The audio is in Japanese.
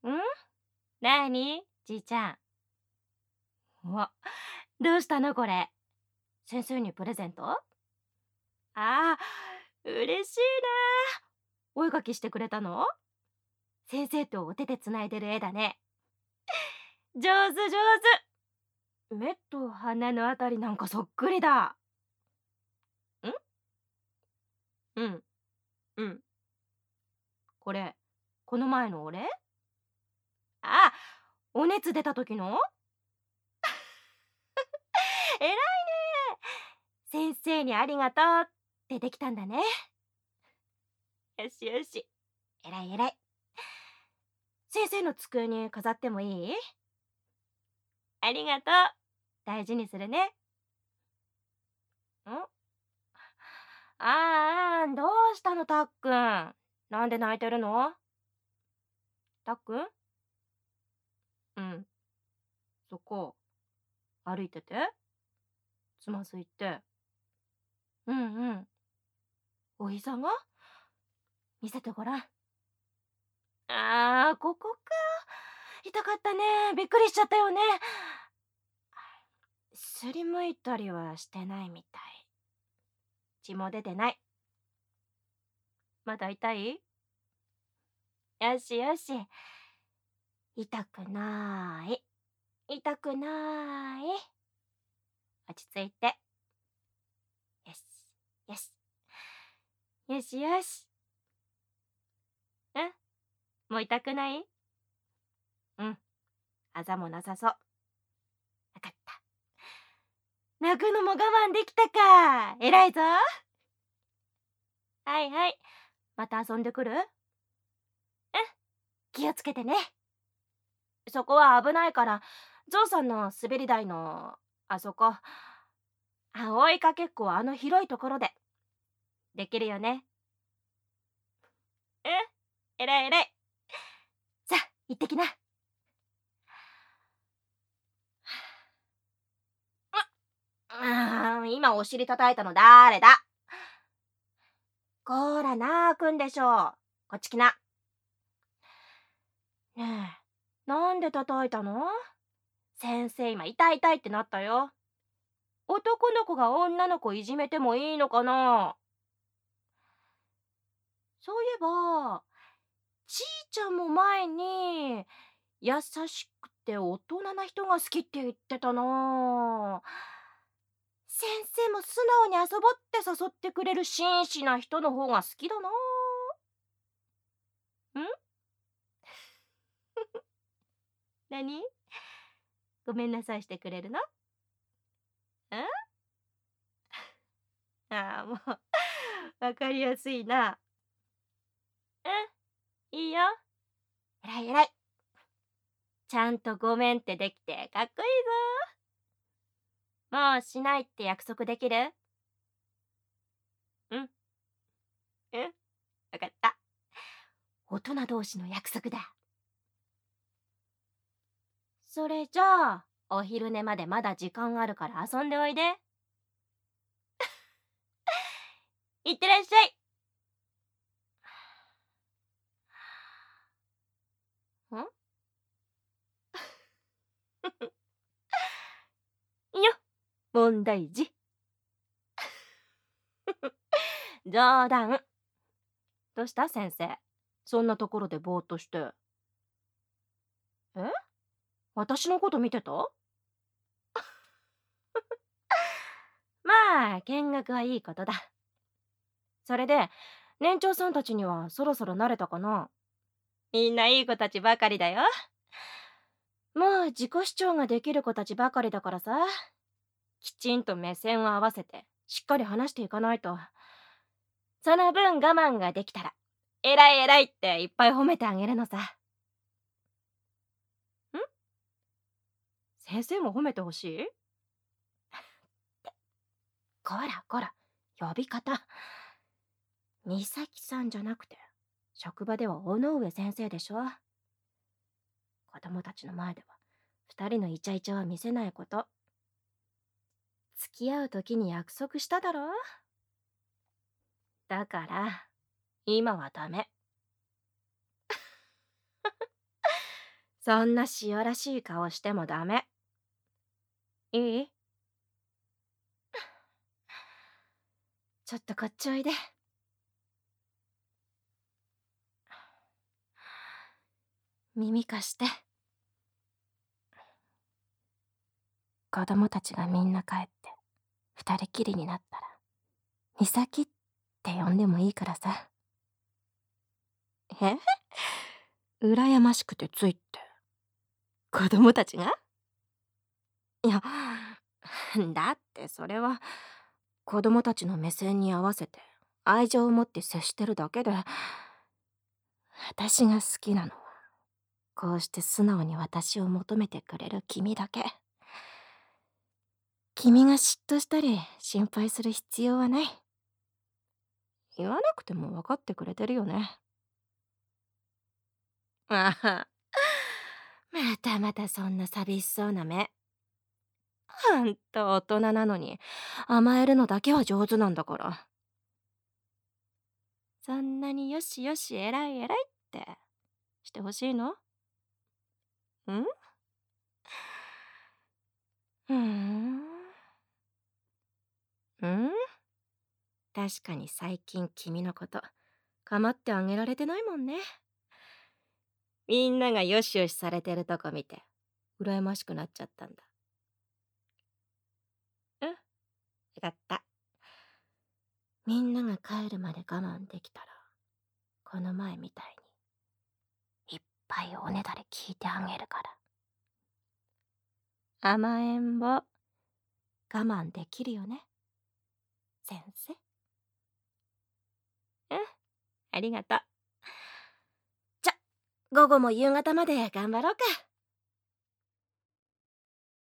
ん？なにじいちゃん。うわ、どうしたのこれ。先生にプレゼント？ああ、嬉しいな。お絵かきしてくれたの？先生とお手でつないでる絵だね。上手上手。目と鼻のあたりなんかそっくりだ。ん？うん、うん。これ、この前の俺？あ、お熱出た時の？偉いね。先生にありがとうってできたんだね。よしよし。偉い偉い。先生の机に飾ってもいい？ありがとう。大事にするね。どうしたのたっくん。なんで泣いてるの？たっくん？うん。そこ、歩いてて。つまずいて。うんうん。お膝が？見せてごらん。ここか。痛かったね。びっくりしちゃったよね。すりむいたりはしてないみたい。血も出てない。まだ痛い？よしよし。痛くない。痛くない。落ち着いて。よし、よし。よしよし。もう痛くない？うん。あざもなさそう。わかった。泣くのも我慢できたか。偉いぞ。はいはい。また遊んでくる？気をつけてね。そこは危ないから、ゾウさんの滑り台の、あそこ。追いかけっこはあの広いところで。できるよね。偉い偉い。さあ、行ってきな。今お尻叩いたの誰だ？こら、なあくんでしょ。こっち来な。ねえ、なんで叩いたの？先生今痛い痛いってなったよ。男の子が女の子いじめてもいいのかな？そういえば、ちーちゃんも前に優しくて大人な人が好きって言ってたな。先生も素直に遊ぼうって誘ってくれる紳士な人の方が好きだな。ん？何？ごめんなさいしてくれるの？もうわかりやすいな。いいよ。えらいえらい。ちゃんとごめんってできてかっこいいぞ。もうしないって約束できる？うん。わかった。大人同士の約束だ。それじゃあ、お昼寝までまだ時間あるから遊んでおいで。いってらっしゃい。ん？いや、問題児。冗談。どうした先生。そんなところでぼーっとして。私のこと見てた？まあ、見学はいいことだ。それで、年長さんたちにはそろそろ慣れたかな？みんないい子たちばかりだよ。もう自己主張ができる子たちばかりだからさ。きちんと目線を合わせて、しっかり話していかないと。その分我慢ができたら、偉い偉いっていっぱい褒めてあげるのさ。先生も褒めてほしい？こらこら、呼び方。美咲さんじゃなくて、職場では尾上先生でしょ。子供たちの前では、二人のイチャイチャは見せないこと。付き合う時に約束しただろ？だから、今はダメ。 そんな塩らしい顔してもダメ。いい？ちょっとこっちおいで。耳貸して。子供たちがみんな帰って二人きりになったら、美咲って呼んでもいいからさ。え？羨ましくてついって。子供たちが？いや、だってそれは子供たちの目線に合わせて愛情を持って接してるだけで、私が好きなのはこうして素直に私を求めてくれる君だけ。君が嫉妬したり心配する必要はない。言わなくても分かってくれてるよね。ああ、またまたそんな寂しそうな目。ほんと大人なのに甘えるのだけは上手なんだから。そんなによしよし偉い偉いってしてほしいの？ん？ふーん。うん？確かに最近君のこと構ってあげられてないもんね。みんながよしよしされてるとこ見て羨ましくなっちゃったんだ。うん、よかった。みんなが帰るまで我慢できたら、この前みたいにいっぱいおねだり聞いてあげるから。甘えん坊、我慢できるよね、先生。うん、ありがとう。じゃ、午後も夕方まで頑張ろうか。